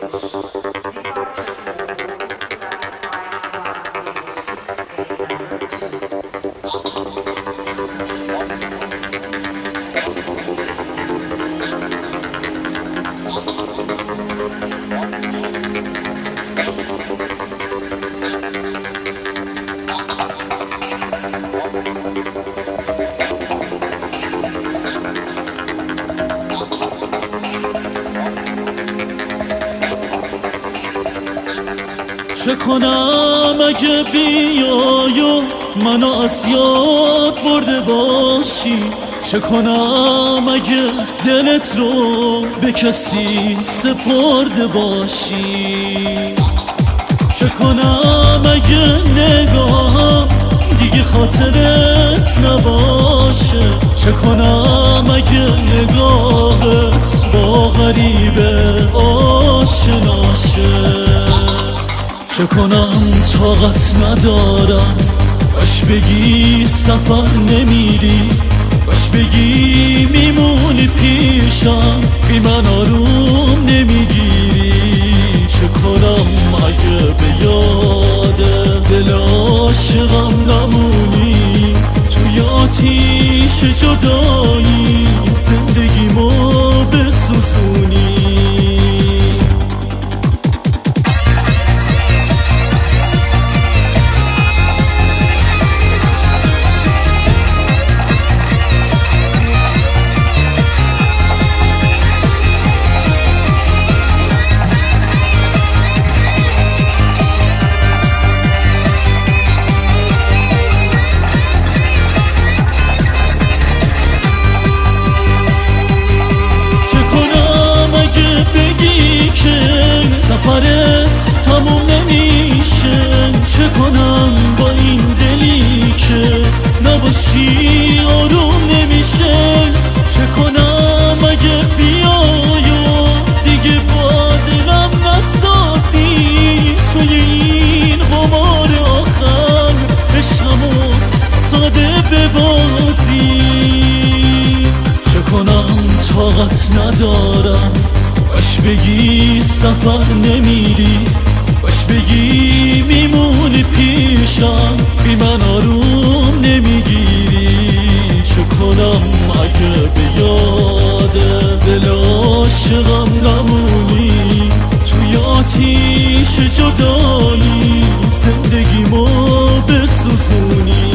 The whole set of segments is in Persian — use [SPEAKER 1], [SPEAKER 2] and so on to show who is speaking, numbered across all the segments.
[SPEAKER 1] چه کنم اگه بیای و منو از یاد برده باشی؟ چه کنم اگه دلت رو به کسی سپرده باشی؟ چه کنم اگه نگاهم دیگه خاطرت نباشه؟ چه کنم اگه نگاهت با غریبه آشناشه؟ چه کنم طاقت ندارم باش بگی سفر نمیری، باش بگی میمونی پیشم بی من آروم نمیگیری. چه کنم اگه به یاد دل عاشقم نمونی، توی آتیش جدایی زندگیمو بسوزونی. سفرت تموم نمیشه، چه کنم با این دلی که نباشی آروم نمیشه؟ چه کنم اگه بیای و دیگه با دلم نسازی، توی این قمار آخر عشقمو ساده ببازی؟ چه کنم طاقت ندارم باش بگی سفر نمیری، باش بگی میمونی پیشم بی من آروم نمیگیری. چه کنم اگه به یاد دل عاشقم نمونی، توی آتیش جدایی زندگیمو بسوزونی.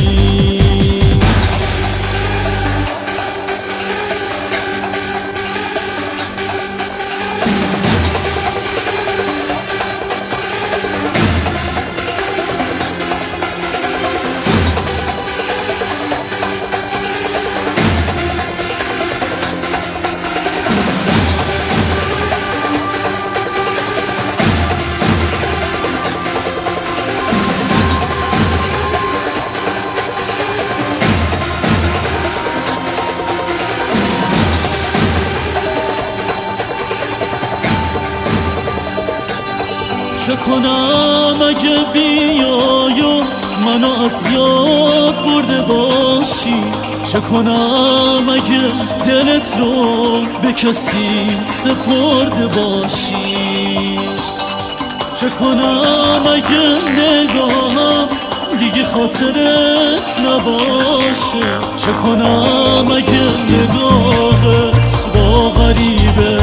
[SPEAKER 1] چه کنم اگه بیای و منو از یاد برده باشی؟ چه کنم اگه دلت رو به کسی سپرده باشی؟ چه کنم اگه نگاهم دیگه خاطرت نباشه؟ چه کنم اگه نگاهت با غریبه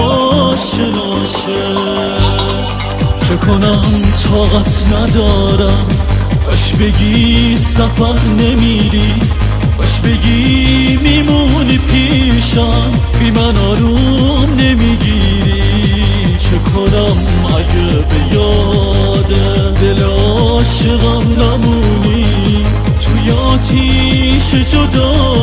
[SPEAKER 1] آشناشه؟ چه کنم طاقت ندارم باش بگی سفر نمیری، باش بگی میمونی پیشم بی من آروم نمیگیری. چه کنم اگه به یاد دل عاشقم نمونی، توی آتیش جدا